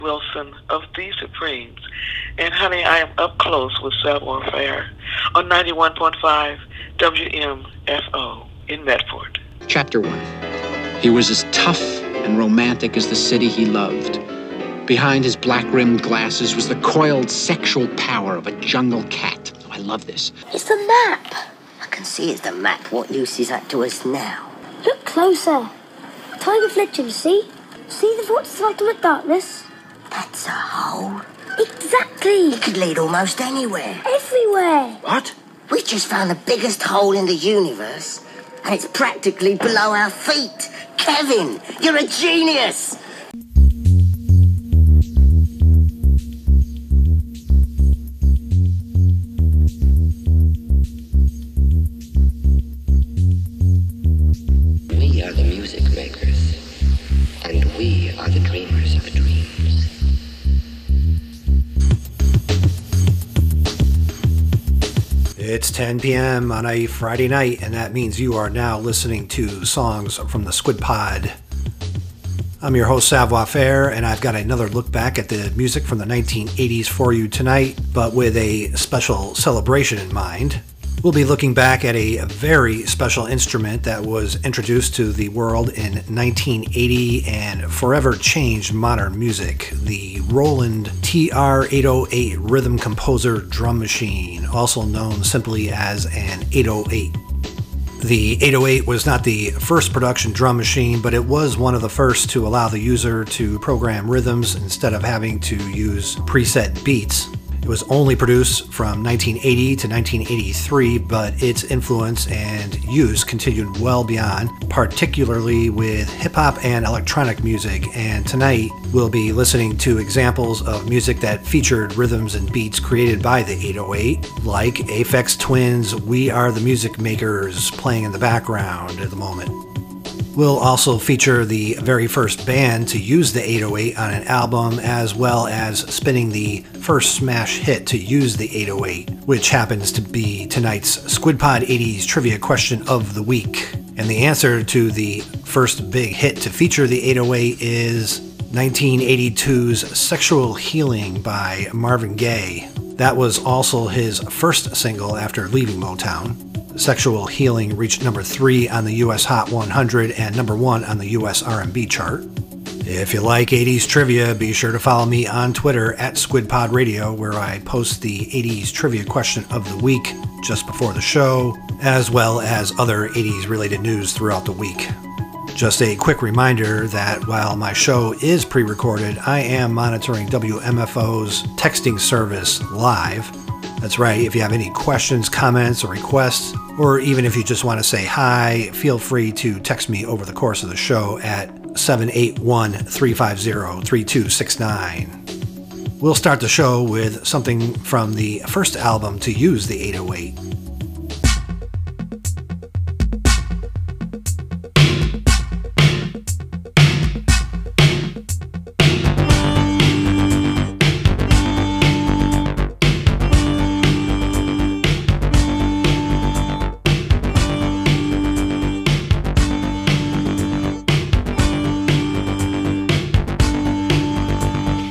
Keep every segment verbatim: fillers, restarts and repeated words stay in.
Wilson of The Supremes. And honey, I am up close with Savoir-Faire on ninety-one point five W M F O in Medford. Chapter one. He was as tough and romantic as the city he loved. Behind his black-rimmed glasses was the coiled sexual power of a jungle cat. Oh, I love this. It's the map. I can see it's the map what Lucy's at to us now. Look closer. Time reflection, see? See the vortex light on the darkness? That's a hole. Exactly. It could lead almost anywhere. Everywhere. What? We just found the biggest hole in the universe, and it's practically below our feet. Kevin, you're a genius. We are the music makers, and we are the dreamers of dreams. It's ten p.m. on a Friday night, and that means you are now listening to songs from the Squid Pod. I'm your host, Savoir-Faire, and I've got another look back at the music from the nineteen eighties for you tonight, but with a special celebration in mind. We'll be looking back at a very special instrument that was introduced to the world in nineteen eighty and forever changed modern music, the Roland T R eight oh eight Rhythm Composer Drum Machine, also known simply as an eight oh eight. The eight oh eight was not the first production drum machine, but it was one of the first to allow the user to program rhythms instead of having to use preset beats. It was only produced from nineteen eighty to nineteen eighty-three, but its influence and use continued well beyond, particularly with hip-hop and electronic music, and tonight we'll be listening to examples of music that featured rhythms and beats created by the eight oh eight, like Aphex Twin's We Are the Music Makers playing in the background at the moment. We'll also feature the very first band to use the eight oh eight on an album, as well as spinning the first smash hit to use the eight oh eight, which happens to be tonight's Squid Pod eighties Trivia Question of the Week. And the answer to the first big hit to feature the eight oh eight is nineteen eighty-two's Sexual Healing by Marvin Gaye. That was also his first single after leaving Motown. Sexual Healing reached number three on the U S Hot one hundred and number one on the U S R and B chart. If you like eighties trivia, be sure to follow me on Twitter at SquidPodRadio, where I post the eighties trivia question of the week just before the show, as well as other eighties related news throughout the week. Just a quick reminder that while my show is pre-recorded, I am monitoring W M F O's texting service live. That's right, if you have any questions, comments, or requests, or even if you just want to say hi, feel free to text me over the course of the show at seven eight one, three five zero, three two six nine. We'll start the show with something from the first album to use the eight oh eight.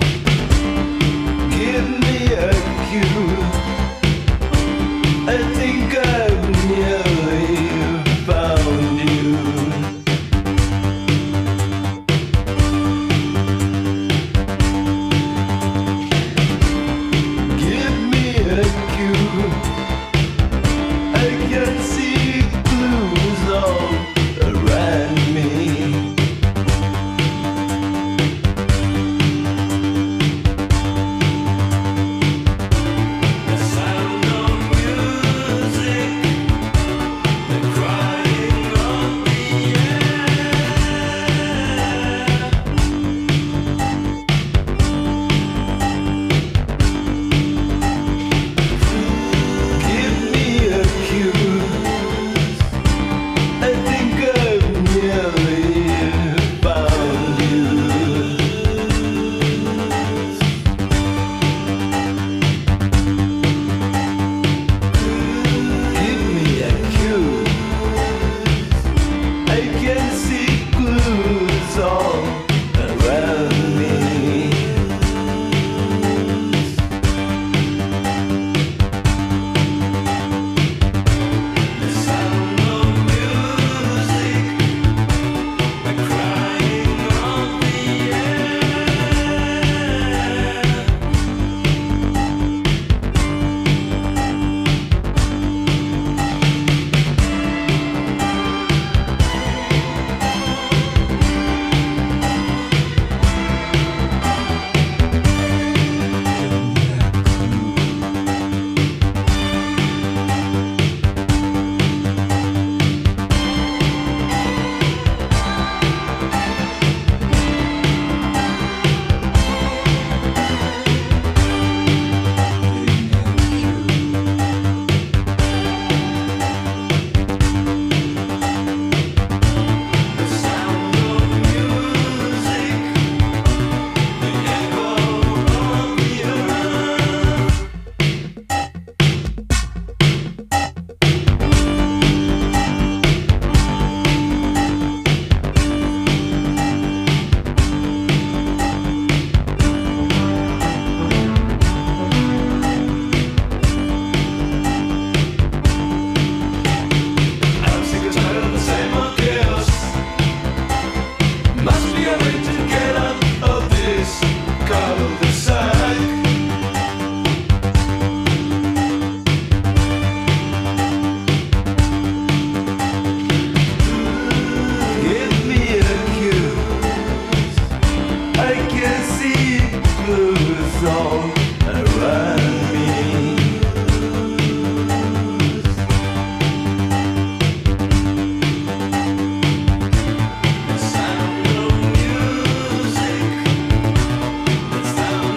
I think Sound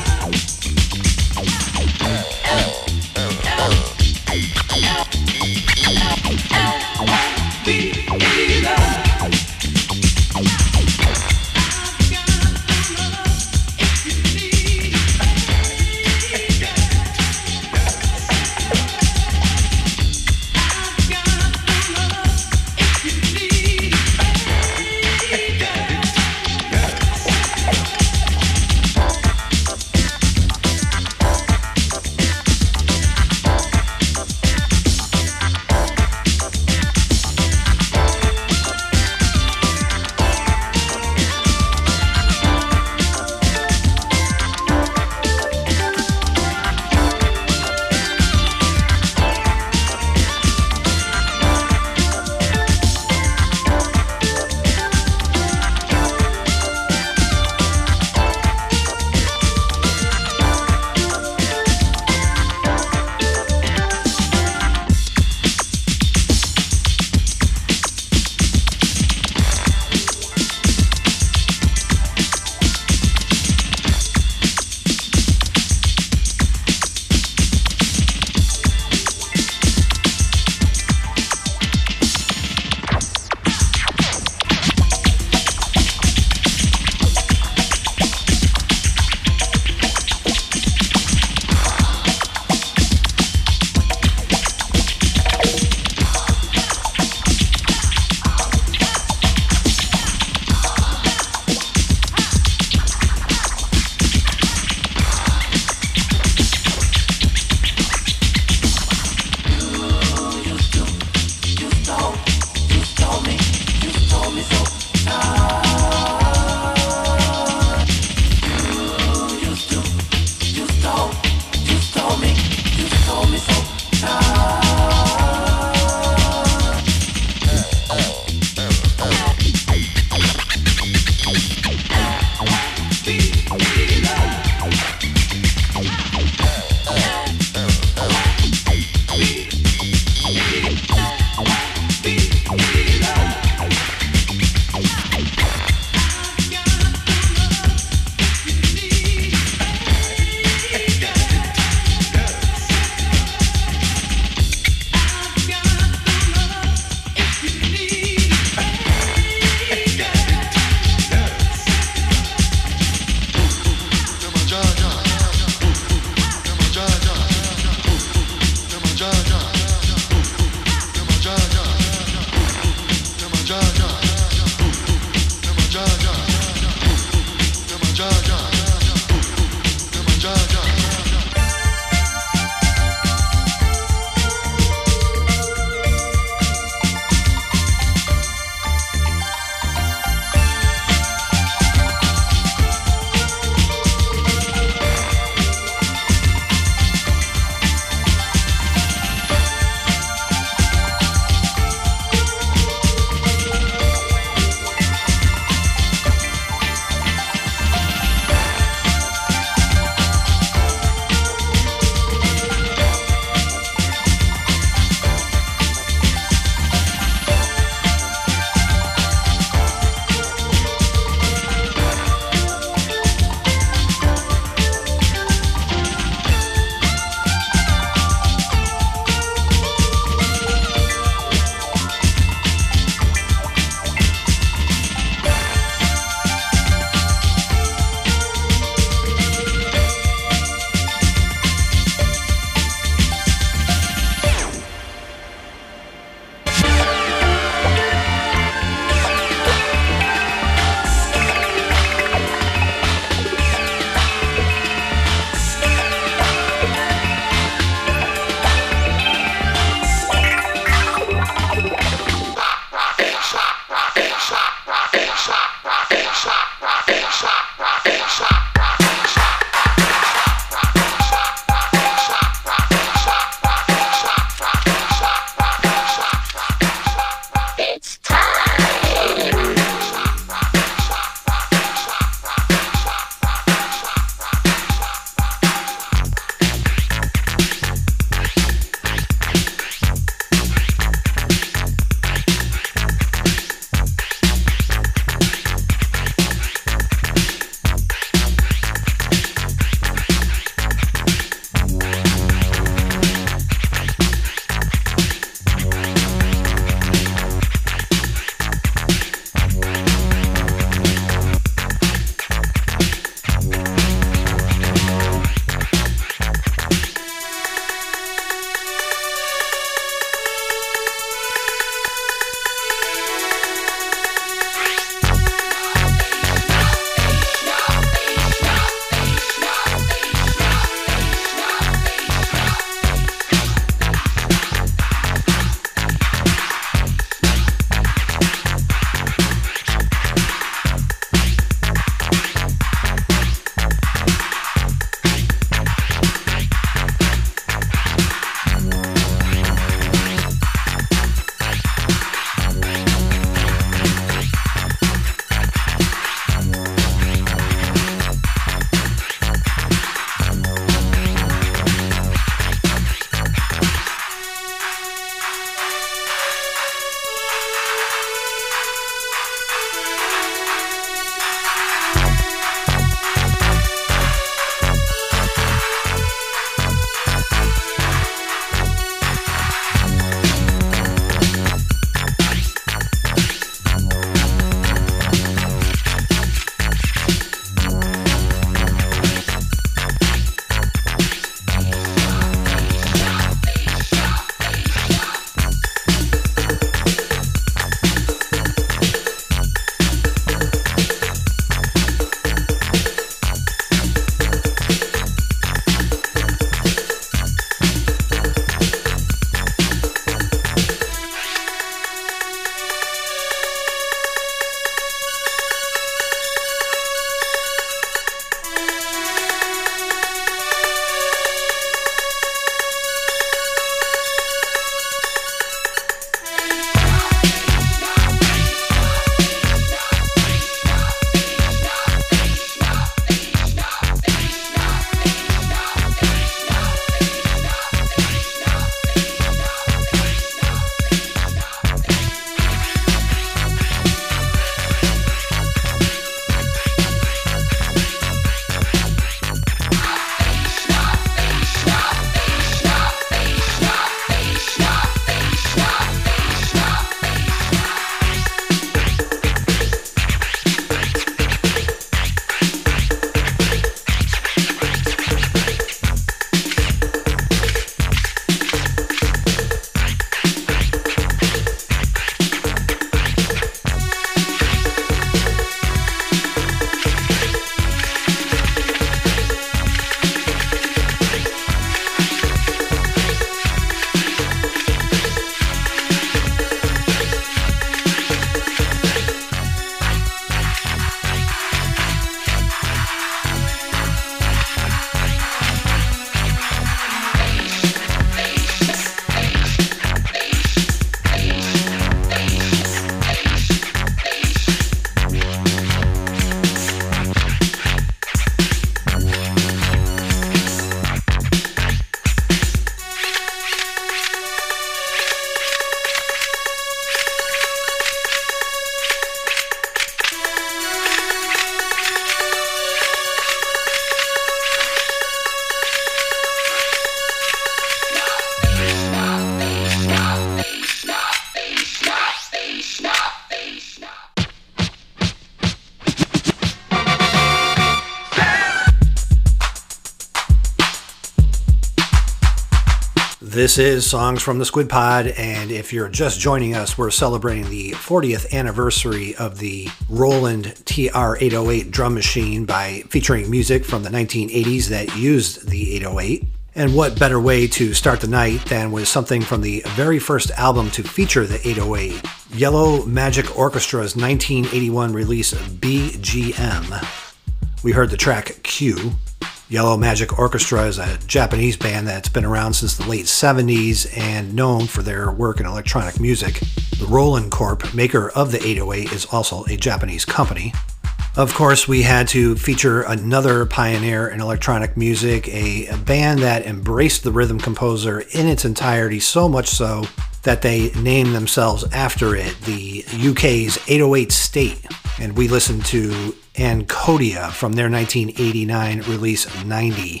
This is Songs from the Squid Pod, and if you're just joining us, we're celebrating the fortieth anniversary of the Roland T R eight oh eight drum machine by featuring music from the nineteen eighties that used the eight oh eight. And what better way to start the night than with something from the very first album to feature the eight oh eight, Yellow Magic Orchestra's nineteen eighty-one release B G M. We heard the track Q. Yellow Magic Orchestra is a Japanese band that's been around since the late seventies and known for their work in electronic music. The Roland Corp, maker of the eight oh eight, is also a Japanese company. Of course, we had to feature another pioneer in electronic music, a, a band that embraced the rhythm composer in its entirety, so much so that they named themselves after it, the U K's eight oh eight State. And we listened to Ancodia from their nineteen eighty-nine release ninety.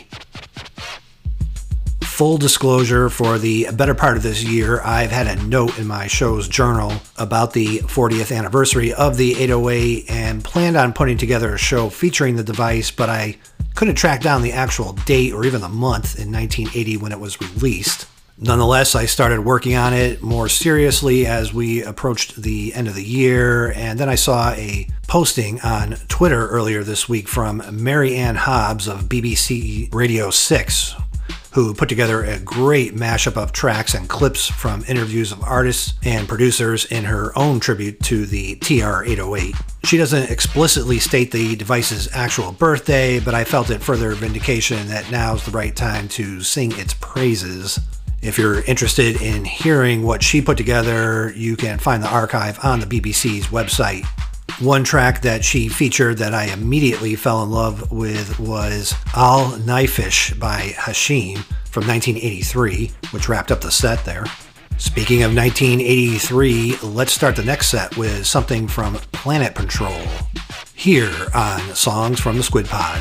Full disclosure, for the better part of this year, I've had a note in my show's journal about the fortieth anniversary of the eight oh eight and planned on putting together a show featuring the device, but I couldn't track down the actual date or even the month in nineteen eighty when it was released. Nonetheless, I started working on it more seriously as we approached the end of the year, and then I saw a posting on Twitter earlier this week from Mary Ann Hobbs of B B C Radio six, who put together a great mashup of tracks and clips from interviews of artists and producers in her own tribute to the T R eight oh eight. She doesn't explicitly state the device's actual birthday, but I felt it further vindication that now's the right time to sing its praises. If you're interested in hearing what she put together, you can find the archive on the B B C's website. One track that she featured that I immediately fell in love with was Al Naifish by Hashim from nineteen eighty-three, which wrapped up the set there. Speaking of nineteen eighty-three, let's start the next set with something from Planet Patrol, here on Songs from the Squid Pod.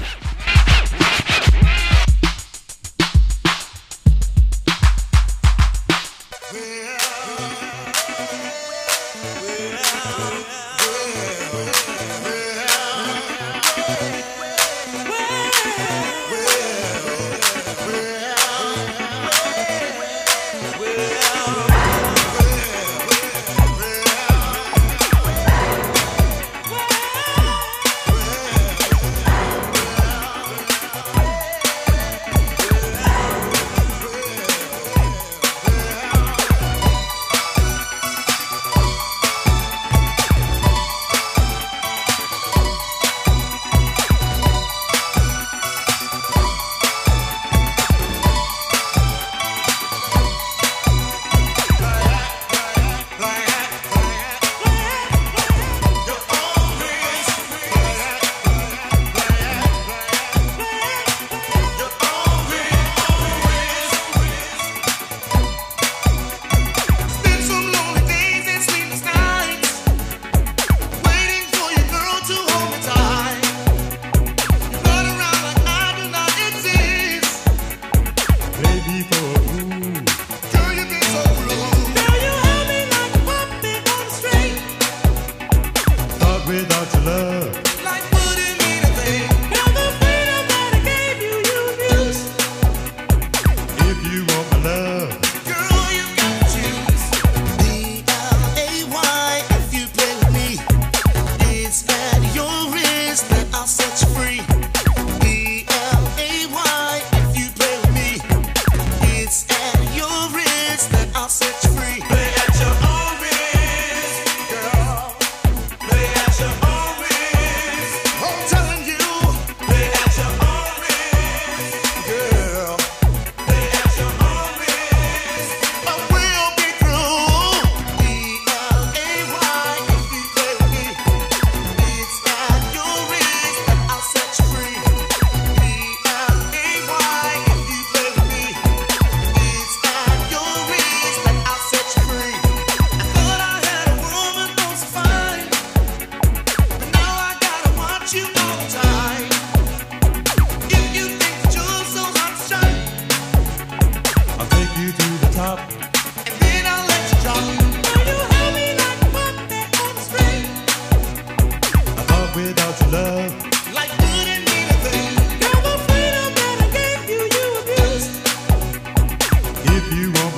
You want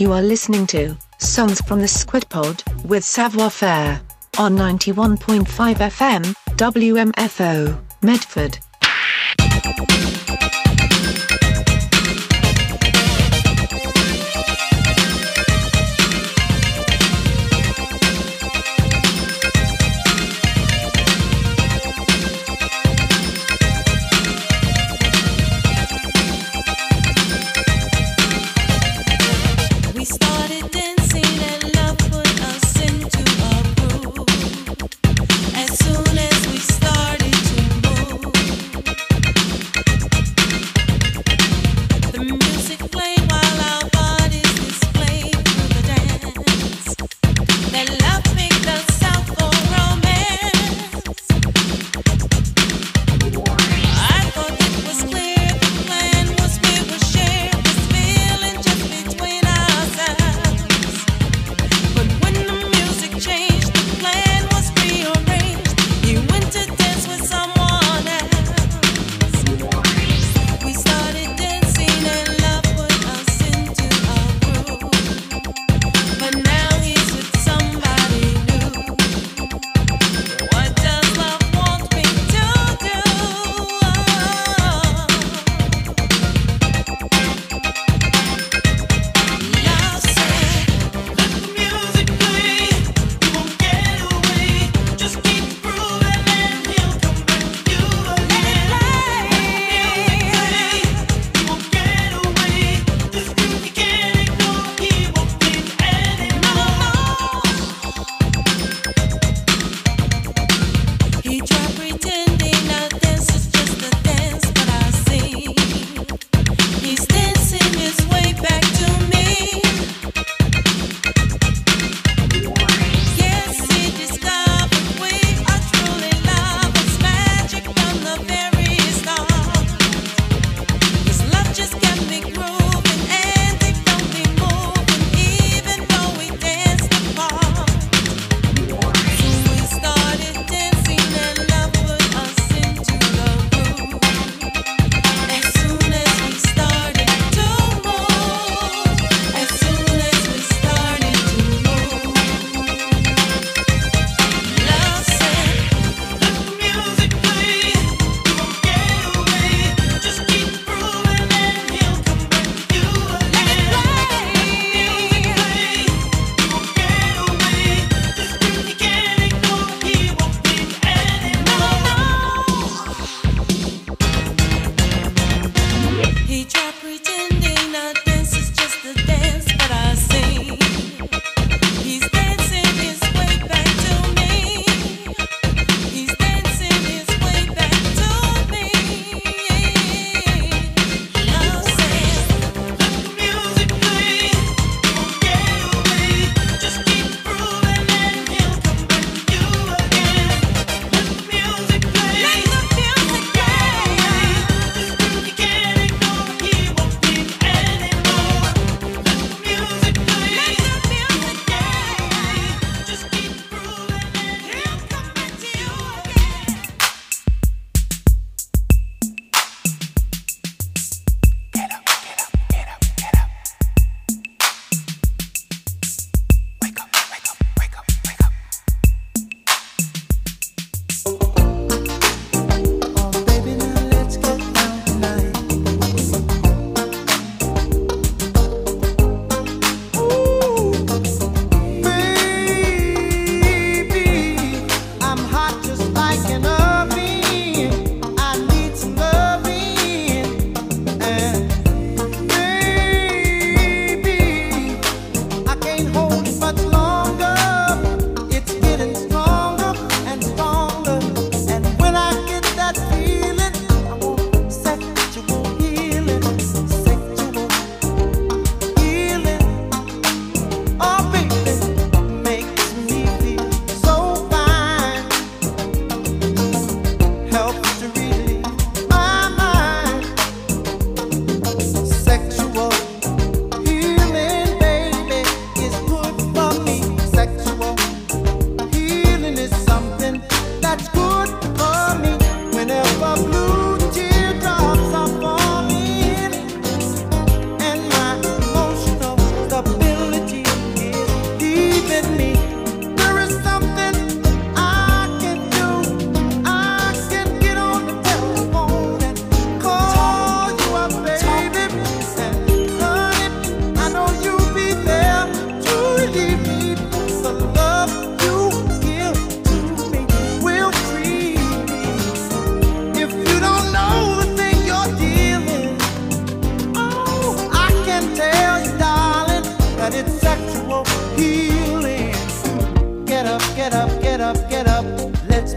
You are listening to Songs from the Squid Pod with Savoir Faire on ninety-one point five F M, W M F O, Medford. As soon as we started to move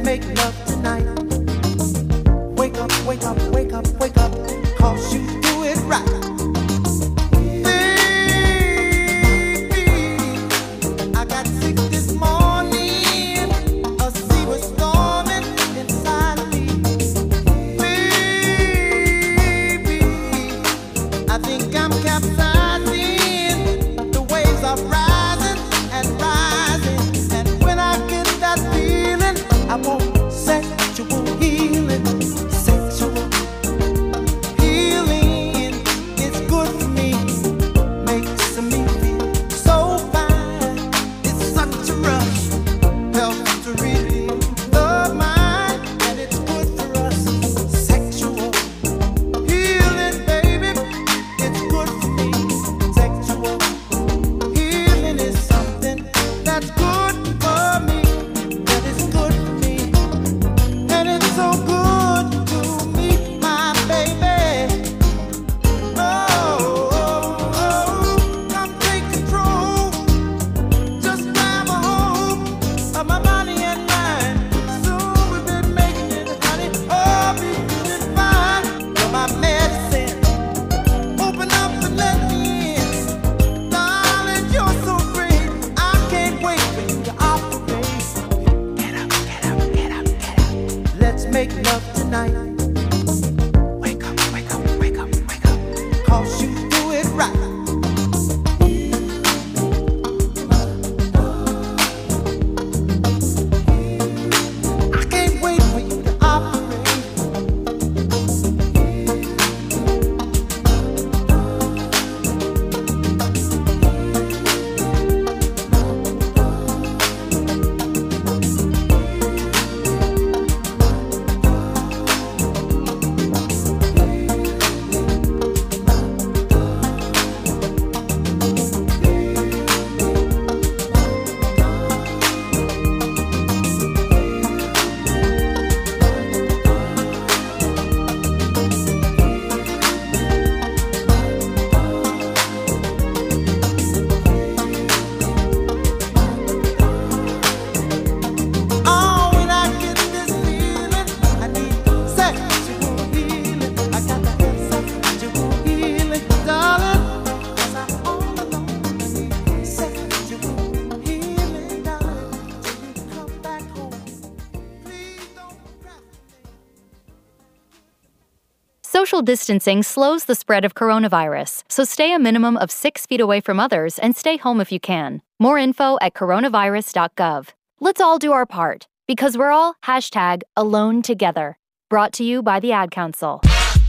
make love tonight. Wake up, wake up, wake up, wake up, 'cause you do it right. Social distancing slows the spread of coronavirus, so stay a minimum of six feet away from others and stay home if you can. More info at coronavirus dot gov. Let's all do our part, because we're all hashtag alone together. Brought to you by the Ad Council.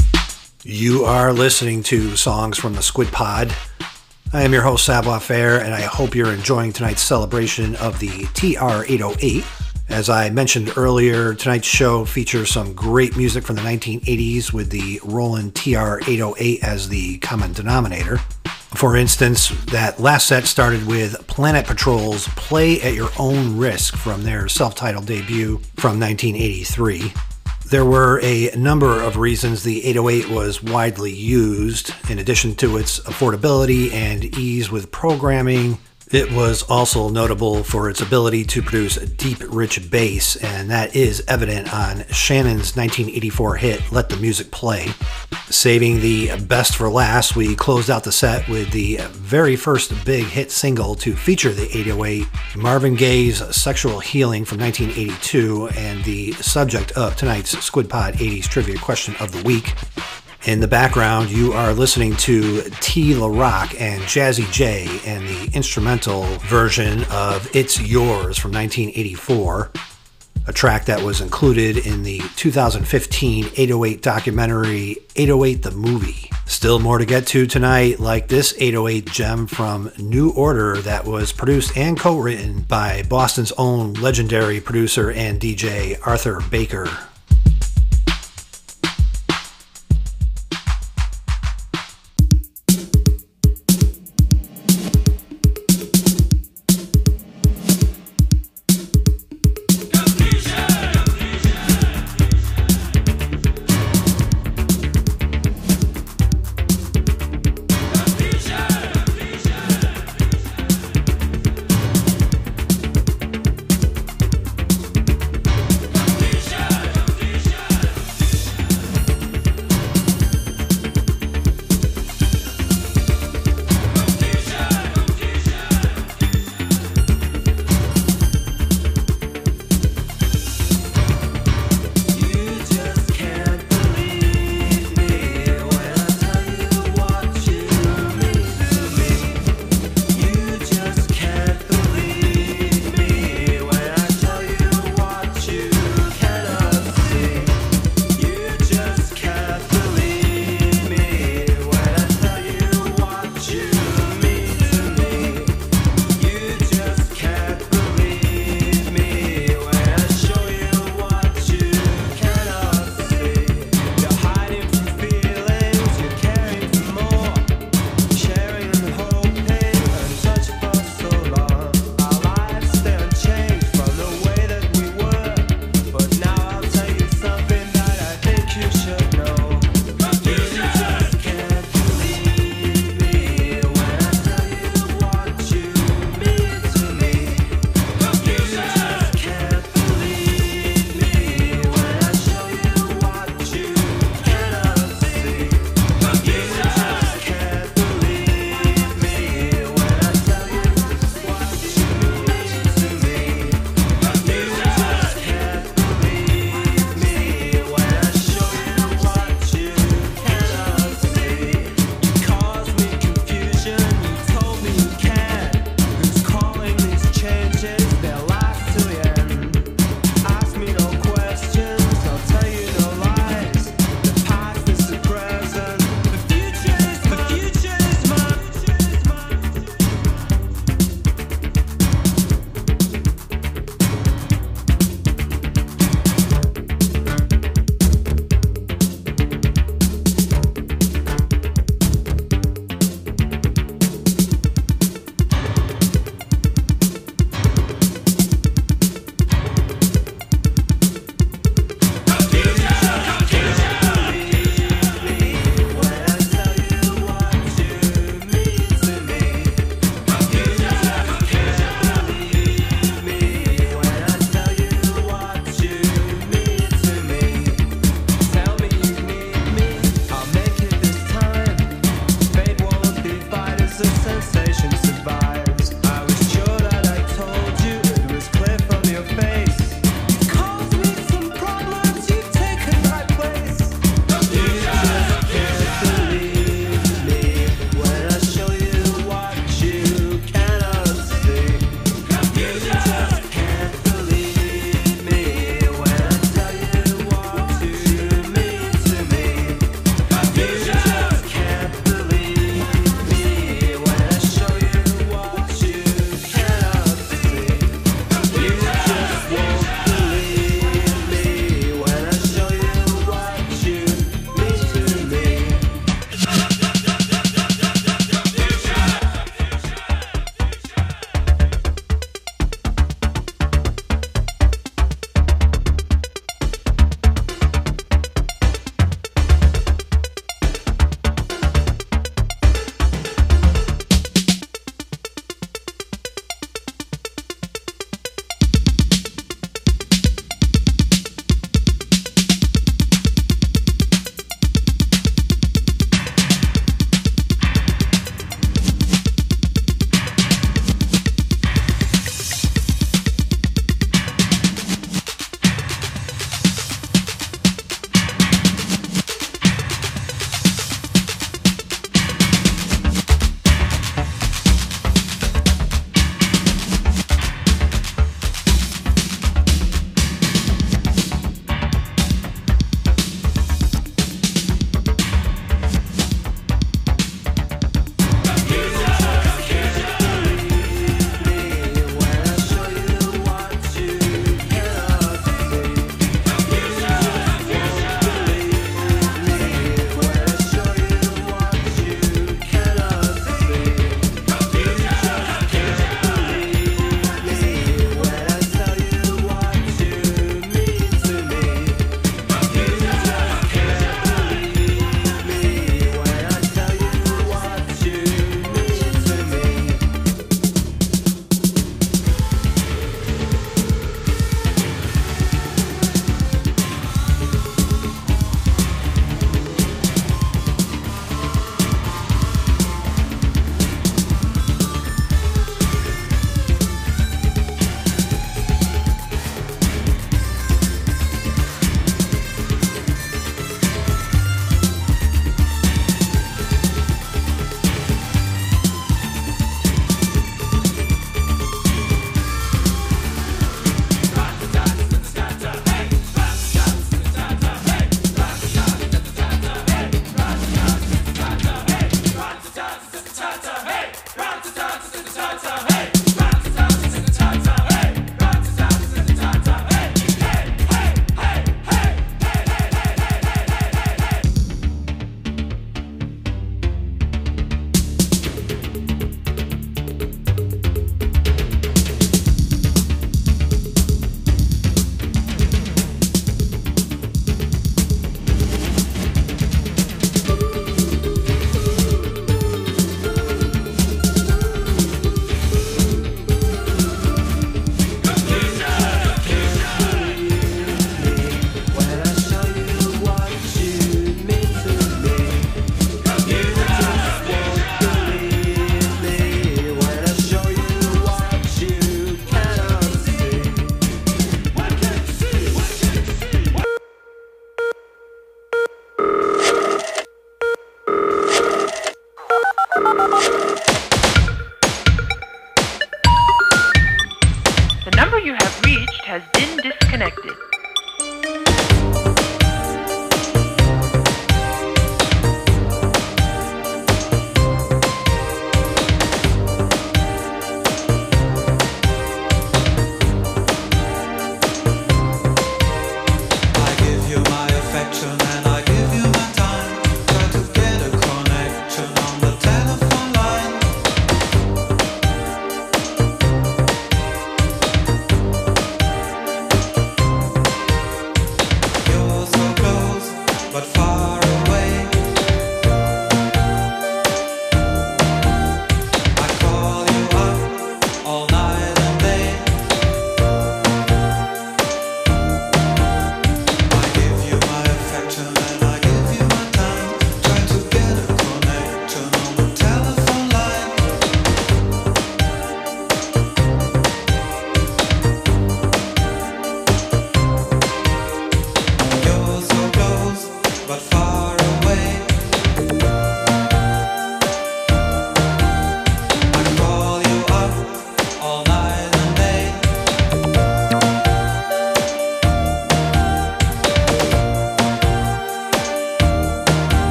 You are listening to Songs from the Squid Pod. I am your host, Savoir Faire, and I hope you're enjoying tonight's celebration of the T R eight oh eight. As I mentioned earlier, tonight's show features some great music from the nineteen eighties with the Roland T R eight oh eight as the common denominator. For instance, that last set started with Planet Patrol's Play at Your Own Risk from their self-titled debut from nineteen eighty-three. There were a number of reasons the eight oh eight was widely used. In addition to its affordability and ease with programming, it was also notable for its ability to produce a deep, rich bass, and that is evident on Shannon's nineteen eighty-four hit, Let the Music Play. Saving the best for last, we closed out the set with the very first big hit single to feature the eight oh eight, Marvin Gaye's Sexual Healing from nineteen eighty-two, and the subject of tonight's Squid Pod eighties Trivia Question of the Week. In the background, you are listening to T. La Rock and Jazzy J and the instrumental version of It's Yours from nineteen eighty-four, a track that was included in the two thousand fifteen eight oh eight documentary eight oh eight The Movie. Still more to get to tonight, like this eight oh eight gem from New Order that was produced and co-written by Boston's own legendary producer and D J Arthur Baker.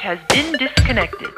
has been disconnected.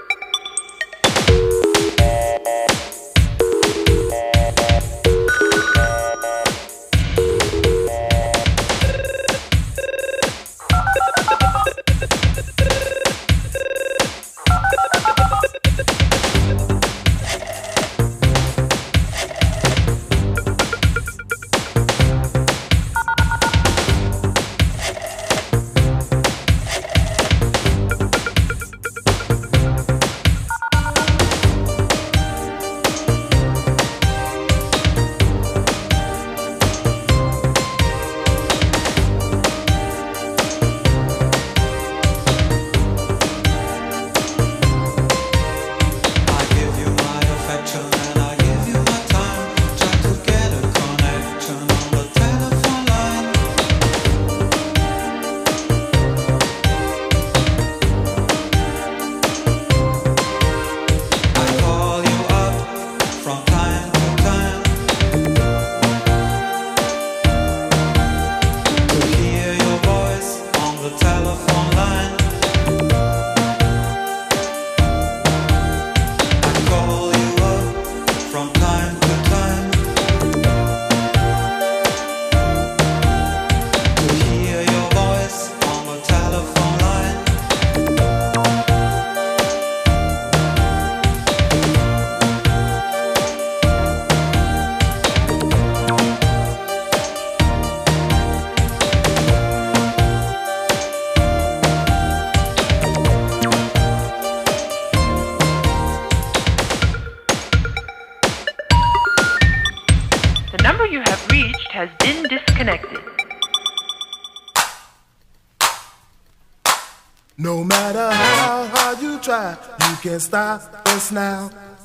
No matter how hard you try, you can't stop us now.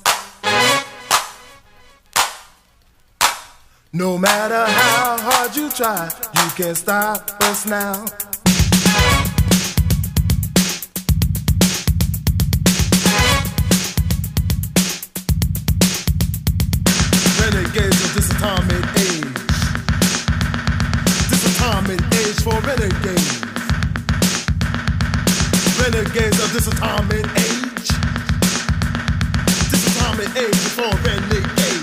No matter how hard you try, you can't stop us now. Renegades of this atomic age. This atomic age for renegades. Renegades of this atomic age. This atomic age for renegades.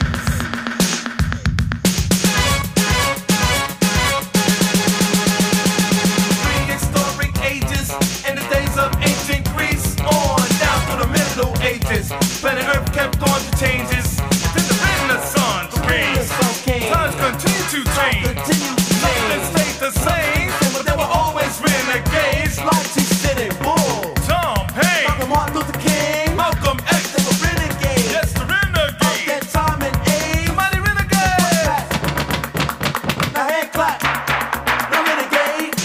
Prehistoric ages in the days of ancient Greece, on down to the Middle Ages. Planet Earth kept on to changes. Then the Renaissance came. Times continue to change. Nothing stayed the same, but there were always renegades. Like T-City Bull, Tom Paine, Doctor Martin Luther King, Malcolm X. They were renegades. Yes, the renegades. Of that time and age. Somebody renegade. Now hand clap. The renegade.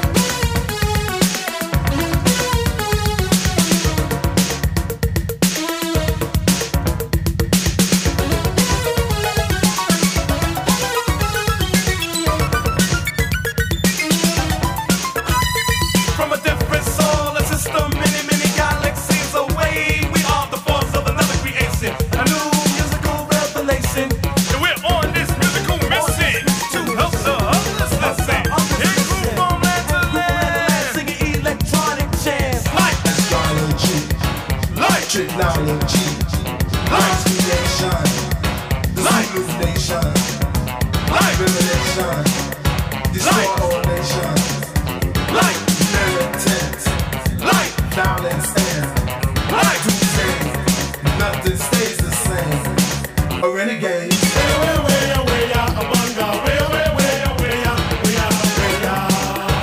From a different solar system, many, many galaxies away, we are the force of another creation, a new musical revelation. And we're on this musical mission to help the others listen. In group on land to land, singing electronic jams like astrology, like technology, like creation, like illumination, like revelation, destroy all nations, like militant, like violence and like doomsday. Nothing stays the same. A renegade. Way, way, way, way out, a bunga. Way, way, way, way out, way out, way out.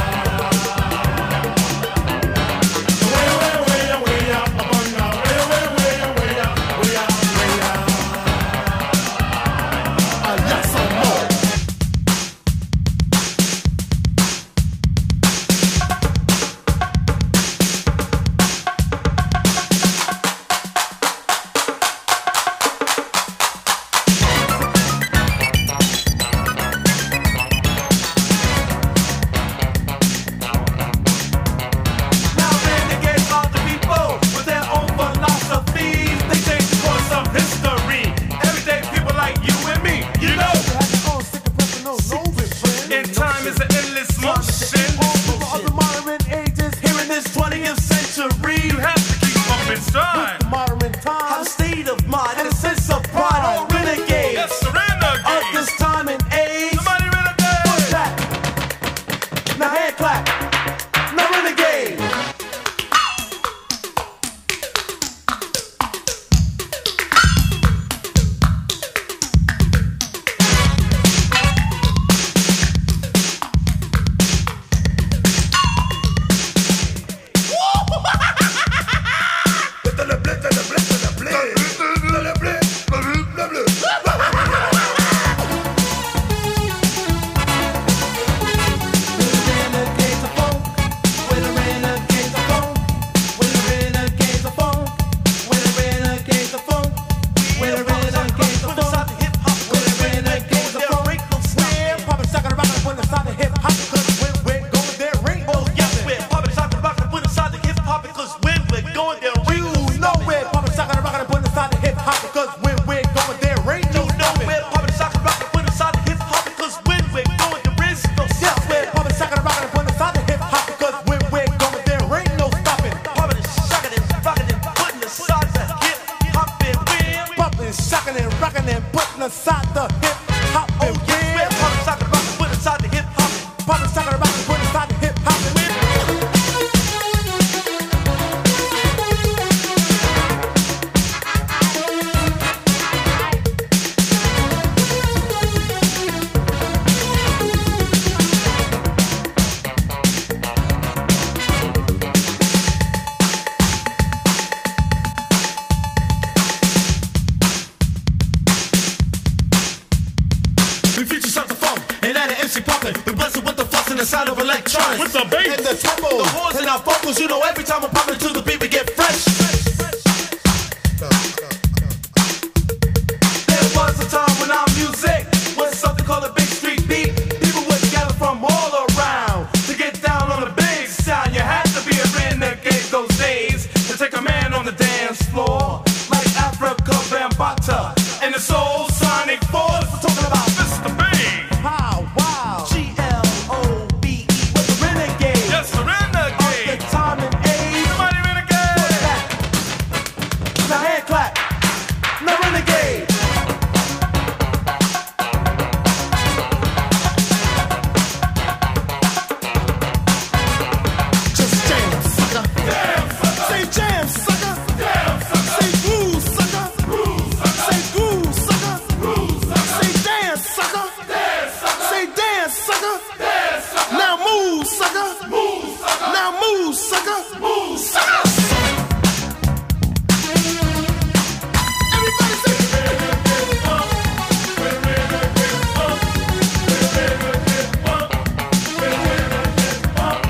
Way, way, way, way out, a bunga. Way, way, way, way out, way out, way out. Ah, yes, or no? Now renegades are the people with their own philosophies. They change the course of history. Everyday people like you and me, you know. In time is an endless motion. Of the modern ages, here in this twentieth century, you have to the hip hop, cause when we're going there ain't no stopping. We're popping, shocking, rocking, put aside the hip hop, cause when we're going there ain't no stopping. You know we're popping, shocking, rocking, put aside the hip hop, cause when we're going there ain't no stopping. We're popping, shocking, rocking, put aside the hip hop, cause when we're going there is no stopping. Yes, we're popping, shocking, rocking, put aside the hip hop, cause when we're going there ain't no stopping. Popping, shocking, rocking, and putting aside the hip hop, and we're popping, shocking, and rocking, and putting aside the hip hop, and we're popping, shocking, rocking, putting aside the hip hop, popping, shocking, rocking, putting aside the hip hop, and we're we feature something funk and add an M C pumping. We bless it with the fuss and the sound of electronics. With the bass and the tempo, the horns and our vocals. You know, every time we're popping to the beat, we get fresh. There was a time when our music was something called a big street beat. People would gather from all around to get down on the big sound. You had to be a renegade those days to take a man on the dance floor, like Africa Bambaataa and the Soul Sonic Force. We're talking about Mister B. How wow, G L O B E was the renegade. Yes, the renegade. Of the time and age. Somebody renegade. What's that? Now hand clap. No renegade. Just jam, sucker. Damn, sucker. Say jam, sucker. Damn, sucker. Say groove, sucker. Groove, sucker. Say groove, sucker. Groove, sucker. Say dance, sucker. Dance, sucker. Say dance, sucker. Dance, sucker. Now move, sucker. Move, sucker. Now move, sucker. Move, sucker. Everybody say renegade funk. Renegade funk. Renegade funk. Renegade funk.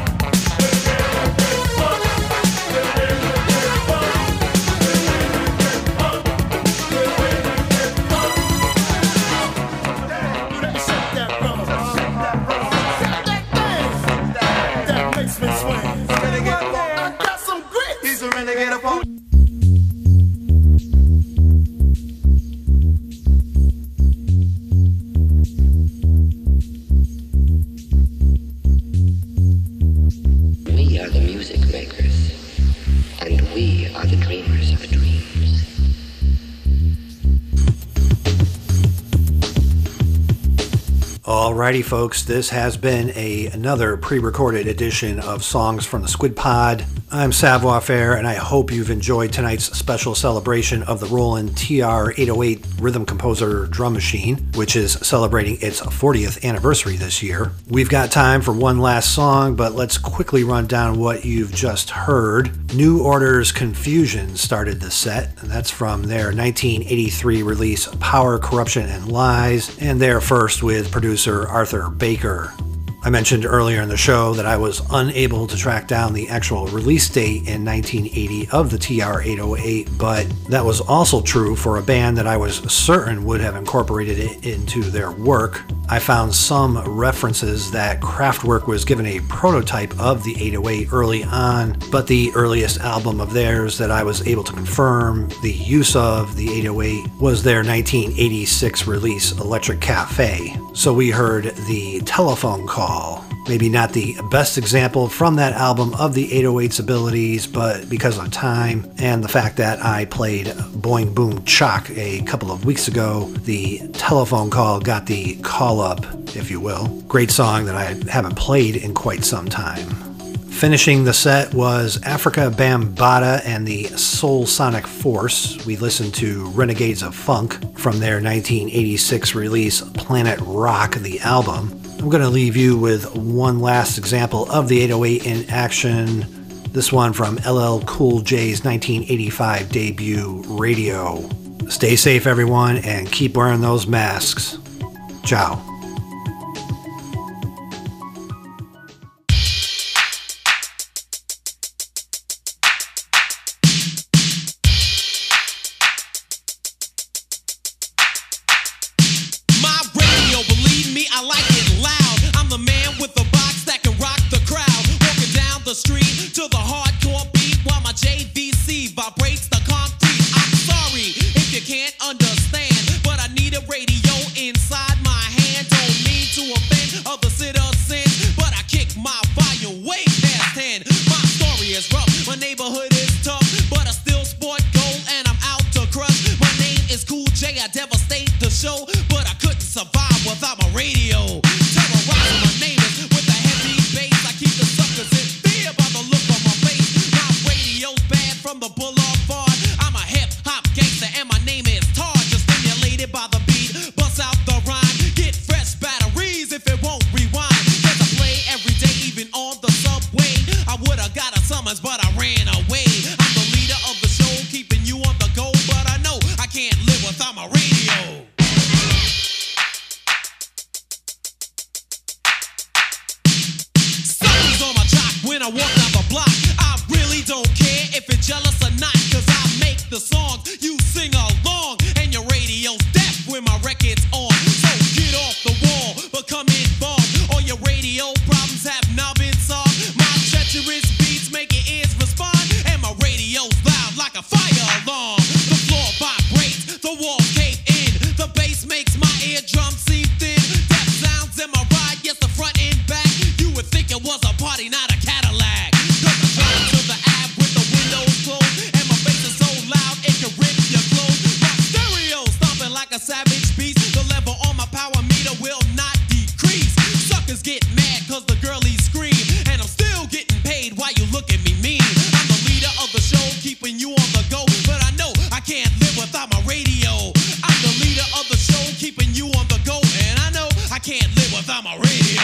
That makes me swing. Renegade funk. I got some grit. He's a renegade of funk. We are the music makers, and we are the dreamers of dreams. Alrighty, folks, this has been a another pre-recorded edition of Songs from the Squid Pod. I'm Savoir Faire, and I hope you've enjoyed tonight's special celebration of the Roland T R eight oh eight Rhythm Composer drum machine, which is celebrating its fortieth anniversary this year. We've got time for one last song, but let's quickly run down what you've just heard. New Order's Confusion started the set, and that's from their nineteen eighty-three release Power, Corruption, and Lies, and they're first with producer Arthur Baker. I mentioned earlier in the show that I was unable to track down the actual release date in nineteen eighty of the T R eight oh eight, but that was also true for a band that I was certain would have incorporated it into their work. I found some references that Kraftwerk was given a prototype of the eight oh eight early on, but the earliest album of theirs that I was able to confirm the use of the eight oh eight was their nineteen eighty-six release Electric Cafe. So we heard the Telephone Call. Maybe not the best example from that album of the eight oh eight's abilities, but because of time and the fact that I played Boing Boom Chock a couple of weeks ago, the Telephone Call got the call up, if you will. Great song that I haven't played in quite some time. Finishing the set was Africa Bambaataa and the Soul Sonic Force. We listened to Renegades of Funk from their nineteen eighty-six release Planet Rock, the album. I'm going to leave you with one last example of the eight oh eight in action. This one from L L Cool J's nineteen eighty-five debut, Radio. Stay safe, everyone, and keep wearing those masks. Ciao. My radio, believe me, I like it loud. I'm the man the citizens, but I kick my volume way past ten. My story is rough, my neighborhood is tough, but I still sport gold and I'm out to crush. My name is Cool J, I devastate the show, but I couldn't survive without my radio. Terrorizing my neighbors with a heavy bass, I keep the suckers in fear by the look on my face. My radio's bad from the boulevard. I'm a hip-hop gangster and my name is Tar, just stimulated by the beat. Bust out the rhyme, get fresh batteries if it won't rewind. Cause I play every day, even on the subway. I would've got a summons, but I ran away. I'm the leader of the show, keeping you on the go, but I know I can't live without my radio. Something's on my jock when I walk down the block. I really don't care if you're jealous or not, cause I make the songs, you sing along, and your radio's deaf when my record's on. So get off the wall, become involved. All your radio problems have now been solved. My treacherous beats make your ears respond, and my radio's loud like a fire alarm. The floor vibrates, the walls cave in, the bass makes my eardrums seem thin. Death sounds in my ride, yes, the front and back. You would think it was a party, not a Cadillac. Cause I drive to the Ave with the windows closed, and my bass is so loud it can rip your clothes. My stereo stomping like a savage beast. The level on my power meter will not decrease. Suckers get mad cause the girlies scream, and I'm still getting paid while you look at me mean. I'm the leader of the show, keeping you on the go, but I know I can't live without my radio. I'm the leader of the show, keeping you on the go, and I know I can't live without my radio.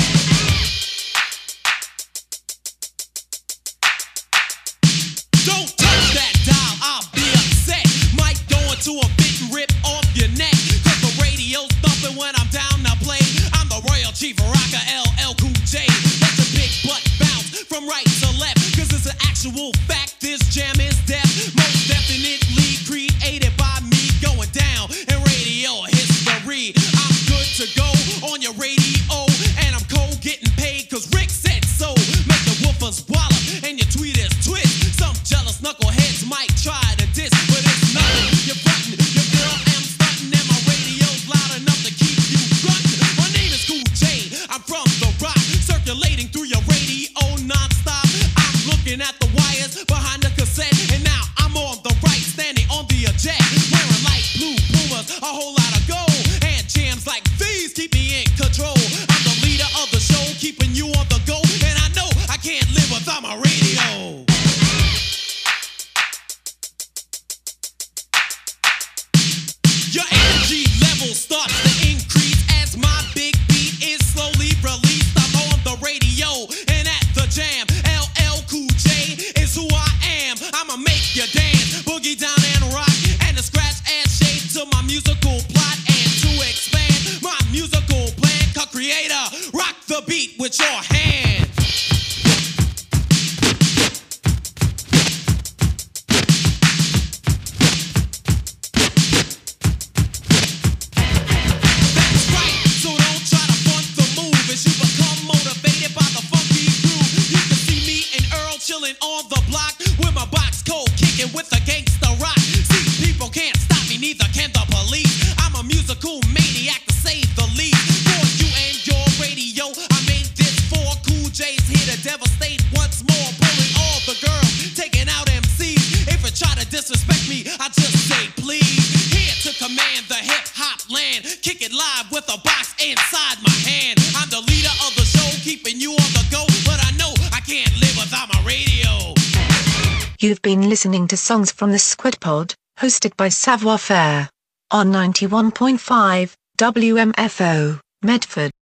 Don't touch that dial, I'll be upset. Might go into a bit and rip off your neck, cause the radio's thumping when I'm down to play. I'm the Royal Chief Rocker, L L Cool J. Let the big butt bounce from right to left, cause it's an actual fact, this jam is deaf. Most definitely created by me, going down in radio history. I'm good to go on your radio, and I'm cold getting paid cause Rick said so. Make the woofers wallop and your tweeters twist. Some jealous knuckleheads might try to diss, but it's nothing. You're frontin', your girl am stuntin', and my radio's loud enough to keep you gruntin'. My name is Cool J, I'm from the rock, circulating through your radio non-stop. I'm looking at the wires behind the cassette, and now I'm on the right, standing on the eject, wearing light blue Pumas, a whole lot of gold, and jams like these keep me in control. I'm the leader of the show, keeping you on the go, and I know I can't live without my radio. Your energy level starts to increase as my big beat is slowly released. I'm on the radio and at the jam. L L Cool J is who I am. I'ma make you dance, boogie down and rock, and to scratch and shake to my musical plot, and to expand my musical plan. Co-creator, rock the beat with your hand. Chillin' on the block with my box cold, kicking with the gangsta rock. See, people can't stop me, neither can the police. I'm a musical maniac to say the least. For you and your radio, I made this for Cool J's here to devastate once more, pulling all the girls, taking out M Cs. If you try to disrespect me, I just say please. Here to command the hip hop land, kick it live with a box inside my hand. I'm the leader of the show, keeping you on the go, but I know I can't live without my radio. You've been listening to Songs from the Squid Pod, hosted by Savoir Faire, on ninety-one point five W M F O, Medford.